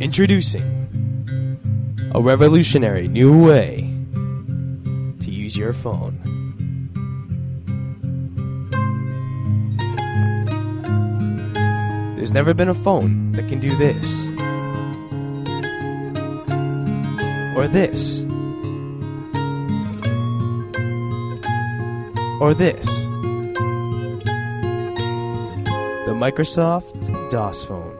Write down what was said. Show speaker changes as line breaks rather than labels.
Introducing a revolutionary new way to use your phone. There's never been a phone that can do this, or this, or this. The Microsoft DOS phone.